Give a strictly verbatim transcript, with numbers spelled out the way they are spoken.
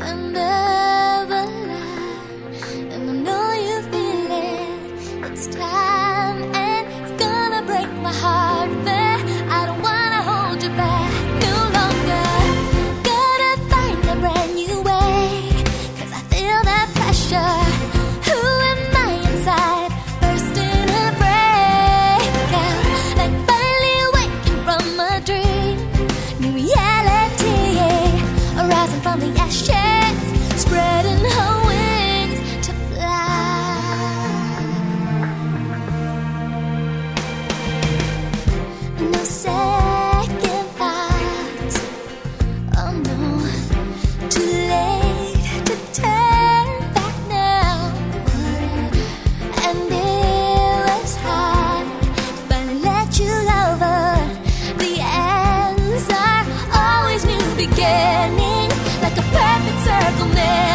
and never lie. And I know you feel it. It's time, and it's gonna break my heart. But I don't wanna hold you back no longer. Gotta find a brand new way, 'cause I feel that pressure. Who am I inside? Bursting a breakout, like finally waking from a dream. New reality, arising from the ashes, spreading her wings to fly. No second thoughts, oh no, too late to turn back now. And it was hard to finally let you over. The ends are always new beginnings, like a perfect circle.